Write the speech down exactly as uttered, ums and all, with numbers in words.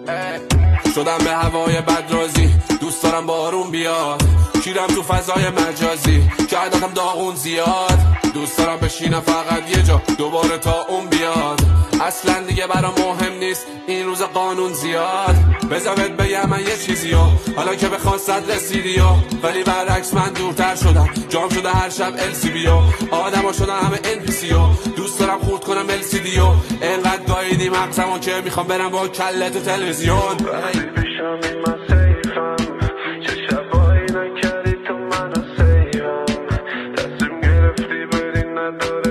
شدم به هوای بد رازی، دوست دارم بارون بیاد، کیرم تو فضای مجازی که عددم داغون زیاد. دوست دارم بشینم فقط یه جا دوباره تا اون بیاد. اصلا دیگه برام مهم نیست این روز قانون زیاد. بذارت بگم من یه چیزی ها حالا که به خواستت رسیدی ها، ولی برعکس من دورتر شدم، جام شده هر شب ال سی بی ها، آدم ها شدن همه ان پی سی ها. دوست دارم خورد کنم ال سی دی ها، اینقدر گاییدی مغزمو که میخوام برم با کله تو تلویزیون. وقتی پیشم این من سیفم، چه شبایی نکردی تو منو سیفم، تصمیم گرفتی بری نداری